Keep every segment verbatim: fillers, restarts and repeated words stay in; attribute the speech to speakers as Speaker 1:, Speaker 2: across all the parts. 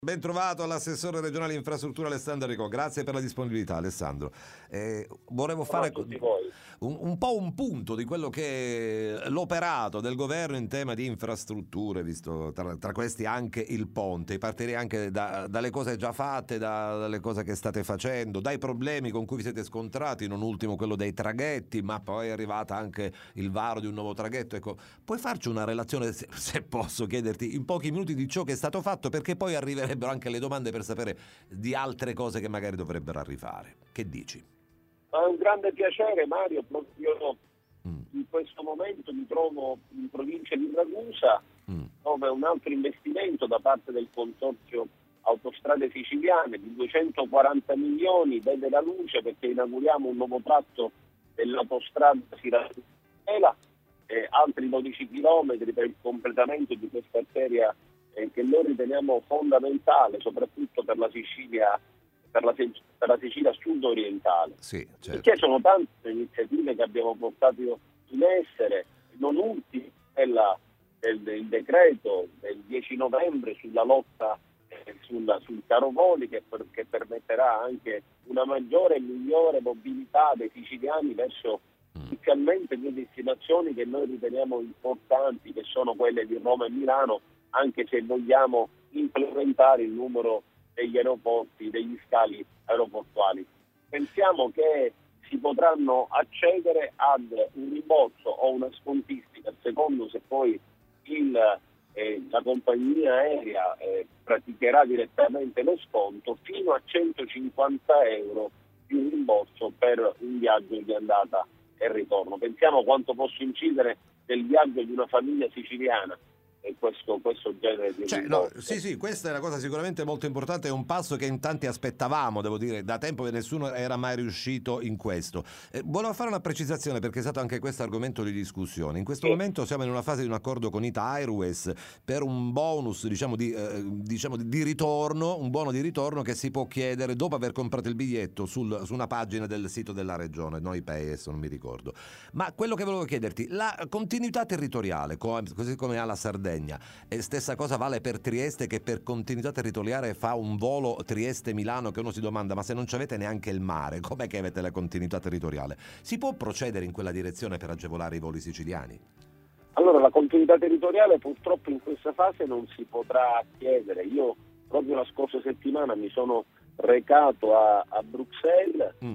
Speaker 1: Ben trovato all'assessore regionale infrastruttura Alessandro Enrico, grazie per la disponibilità Alessandro. Eh, volevo fare un, un po' un punto di quello che è l'operato del governo in tema di infrastrutture, visto tra, tra questi anche il ponte. Partirei anche da, dalle cose già fatte, da, dalle cose che state facendo, dai problemi con cui vi siete scontrati, non ultimo quello dei traghetti, ma poi è arrivata anche il varo di un nuovo traghetto. Ecco, puoi farci una relazione, se, se posso chiederti, in pochi minuti di ciò che è stato fatto, perché poi arriveremo anche le domande per sapere di altre cose che magari dovrebbero arrivare. Che dici?
Speaker 2: È un grande piacere, Mario. Proprio mm. in questo momento mi trovo in provincia di Ragusa, mm. dove un altro investimento da parte del consorzio Autostrade Siciliane di duecentoquaranta milioni vede la luce, perché inauguriamo un nuovo tratto dell'autostrada Siracusa, e altri dodici chilometri per il completamento di questa arteria eh, che noi riteniamo fondamentale, soprattutto per la Sicilia, per la, per la Sicilia sud-orientale.
Speaker 1: Sì, certo.
Speaker 2: Perché sono tante le iniziative che abbiamo portato in essere, non ultimo quella del, del decreto del dieci novembre sulla lotta eh, sulla, sul caro voli, che, per, che permetterà anche una maggiore e migliore mobilità dei siciliani verso inizialmente due destinazioni che noi riteniamo importanti, che sono quelle di Roma e Milano, anche se vogliamo implementare il numero degli aeroporti, degli scali aeroportuali. Pensiamo che si potranno accedere ad un rimborso o una scontistica, a secondo se poi il, eh, la compagnia aerea eh, praticherà direttamente lo sconto, fino a centocinquanta euro di un rimborso per un viaggio di andata e ritorno. Pensiamo quanto possa incidere nel viaggio di una famiglia siciliana e questo, questo genere di
Speaker 1: cioè, no, sì, sì, questa è una cosa sicuramente molto importante, è un passo che in tanti aspettavamo, devo dire, da tempo che nessuno era mai riuscito in questo. Eh, volevo fare una precisazione, perché è stato anche questo argomento di discussione. In questo sì. momento siamo in una fase di un accordo con Ita Airways per un bonus, diciamo di, eh, diciamo di, di ritorno, un buono di ritorno che si può chiedere dopo aver comprato il biglietto sul, su una pagina del sito della regione, Noi Pay, adesso non mi ricordo. Ma quello che volevo chiederti, la continuità territoriale, così come ha la Sardegna, e stessa cosa vale per Trieste, che per continuità territoriale fa un volo Trieste-Milano, che uno si domanda: ma se non ci avete neanche il mare, com'è che avete la continuità territoriale? Si può procedere in quella direzione per agevolare i voli siciliani?
Speaker 2: Allora, la continuità territoriale purtroppo in questa fase non si potrà chiedere. Io proprio la scorsa settimana mi sono recato a, a Bruxelles mm.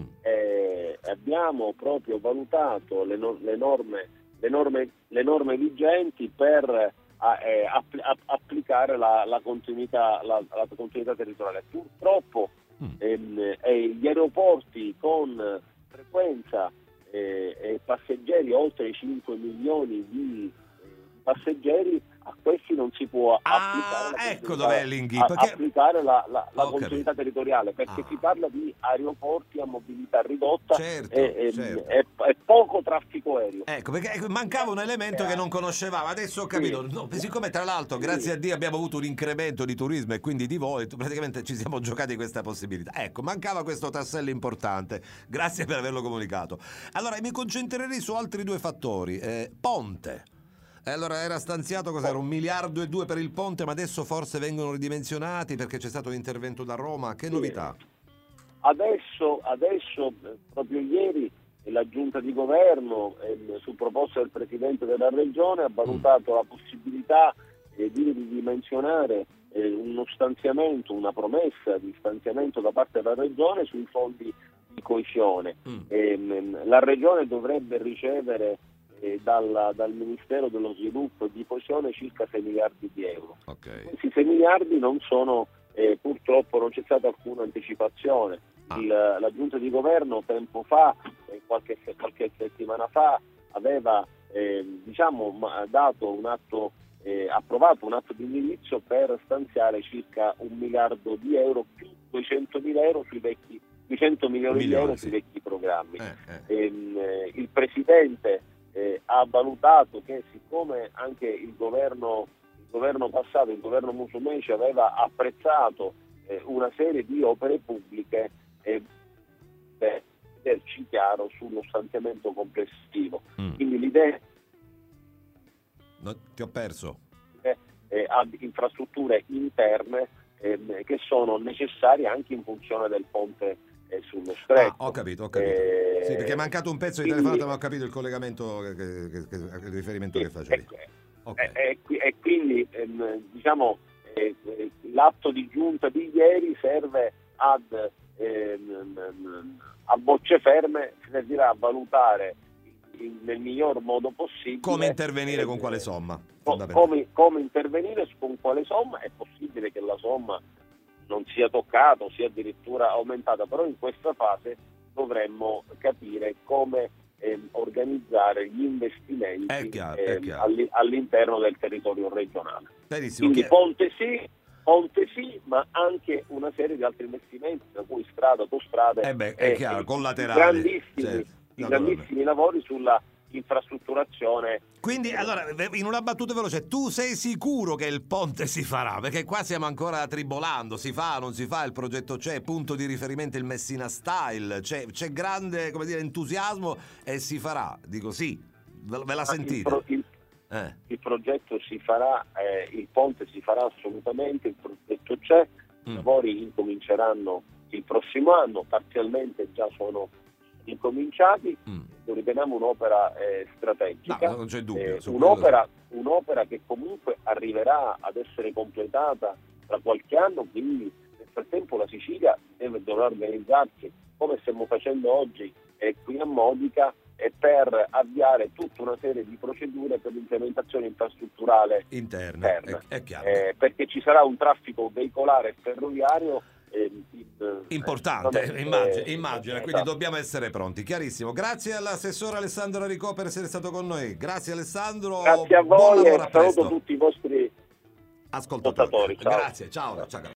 Speaker 2: e abbiamo proprio valutato le, no, le norme le norme le norme vigenti per a, eh, app- app- applicare la, la, continuità, la, la continuità territoriale. Purtroppo mm. ehm, eh, gli aeroporti con frequenza eh, e passeggeri oltre i cinque milioni di eh, passeggeri, a questi non si può
Speaker 1: ah,
Speaker 2: applicare,
Speaker 1: ecco dov'è l'inghippo,
Speaker 2: a, applicare la, la, la continuità
Speaker 1: capito.
Speaker 2: territoriale, perché ah. si parla di aeroporti a mobilità ridotta
Speaker 1: certo,
Speaker 2: e,
Speaker 1: certo.
Speaker 2: e, e poco traffico aereo.
Speaker 1: Ecco, perché mancava un elemento che non conoscevamo, adesso ho capito. Sì. No, siccome tra l'altro, grazie sì. a Dio, abbiamo avuto un incremento di turismo e quindi di voli, praticamente ci siamo giocati questa possibilità. Ecco, mancava questo tassello importante, grazie per averlo comunicato. Allora, mi concentrerei su altri due fattori. Eh, ponte. Allora, era stanziato cos'era? Un miliardo e due per il ponte, ma adesso forse vengono ridimensionati perché c'è stato l'intervento da Roma. Che novità?
Speaker 2: Adesso, adesso proprio ieri, la giunta di governo, eh, su proposta del Presidente della Regione, ha valutato mm. la possibilità eh, di ridimensionare eh, uno stanziamento, una promessa di stanziamento da parte della Regione sui fondi di coesione. Mm. Eh, la Regione dovrebbe ricevere eh, dal, dal Ministero dello Sviluppo e di Coesione circa sei miliardi di euro.
Speaker 1: Okay.
Speaker 2: Questi sei miliardi non sono, eh, purtroppo non c'è stata alcuna anticipazione.
Speaker 1: Ah.
Speaker 2: Il, la giunta di governo tempo fa, eh, qualche, qualche settimana fa, aveva eh, diciamo dato un atto, eh, approvato un atto di indirizzo per stanziare circa un miliardo di euro più duecentomila euro sui vecchi, duecento milioni, milioni di euro sì. sui vecchi programmi.
Speaker 1: Eh, eh.
Speaker 2: Ehm, eh, il Presidente eh, ha valutato che, siccome anche il governo, il governo passato, il governo Musumeci, aveva apprezzato eh, una serie di opere pubbliche, e beh, vederci chiaro sullo stanziamento complessivo. Mm. Quindi l'idea
Speaker 1: no, ti ho perso
Speaker 2: eh, eh, ad infrastrutture interne ehm, che sono necessarie anche in funzione del ponte eh, sullo stretto.
Speaker 1: Ah, ho capito, ho capito.
Speaker 2: Eh,
Speaker 1: sì, perché è mancato un pezzo di
Speaker 2: quindi,
Speaker 1: telefonata, ma ho capito il collegamento, che, che, che, che, il riferimento
Speaker 2: sì,
Speaker 1: che facevi.
Speaker 2: E,
Speaker 1: Okay.
Speaker 2: e, e, e quindi ehm, diciamo eh, l'atto di giunta di ieri serve ad ehm, a bocce ferme, servirà a valutare in, nel miglior modo possibile
Speaker 1: come intervenire
Speaker 2: eh,
Speaker 1: con quale somma,
Speaker 2: co- come, come intervenire con quale somma. È possibile che la somma non sia toccata o sia addirittura aumentata, però in questa fase dovremmo capire come ehm, organizzare gli investimenti
Speaker 1: è chiaro,
Speaker 2: ehm,
Speaker 1: è chiaro.
Speaker 2: alli- all'interno del territorio regionale.
Speaker 1: Benissimo.
Speaker 2: Quindi
Speaker 1: Chi...
Speaker 2: ponte sì, ponte sì, ma anche una serie di altri investimenti, tra cui strade, autostrade
Speaker 1: eh beh, è
Speaker 2: e,
Speaker 1: chiaro,
Speaker 2: e
Speaker 1: collaterali.
Speaker 2: grandissimi,
Speaker 1: Certo.
Speaker 2: i
Speaker 1: No,
Speaker 2: grandissimi lavori sulla infrastrutturazione.
Speaker 1: Quindi, allora, in una battuta veloce, tu sei sicuro che il ponte si farà? Perché qua stiamo ancora tribolando, si fa, non si fa, il progetto c'è, punto di riferimento il Messina Style, c'è, c'è grande, come dire, entusiasmo e si farà, dico sì, ve, ve la sentite?
Speaker 2: Il, pro, il, eh. il progetto si farà, eh, il ponte si farà assolutamente, il progetto c'è, i mm. lavori incominceranno il prossimo anno, parzialmente già sono incominciati, mm. lo riteniamo un'opera eh, strategica,
Speaker 1: no, non c'è dubbio,
Speaker 2: eh, un'opera, un'opera che comunque arriverà ad essere completata tra qualche anno, quindi nel frattempo la Sicilia deve, dovrà organizzarsi come stiamo facendo oggi eh, qui a Modica e per avviare tutta una serie di procedure per l'implementazione infrastrutturale
Speaker 1: interna,
Speaker 2: interna.
Speaker 1: È, è chiaro.
Speaker 2: Eh, perché ci sarà un traffico veicolare e ferroviario Eh,
Speaker 1: importante, eh, immagino,
Speaker 2: eh,
Speaker 1: immagino
Speaker 2: esatto.
Speaker 1: Quindi dobbiamo essere pronti, chiarissimo. Grazie all'assessore Alessandro Aricò per essere stato con noi. Grazie Alessandro,
Speaker 2: grazie a voi e saluto tutti i vostri
Speaker 1: ascoltatori.
Speaker 2: ascoltatori. Ciao.
Speaker 1: Grazie, ciao, ciao.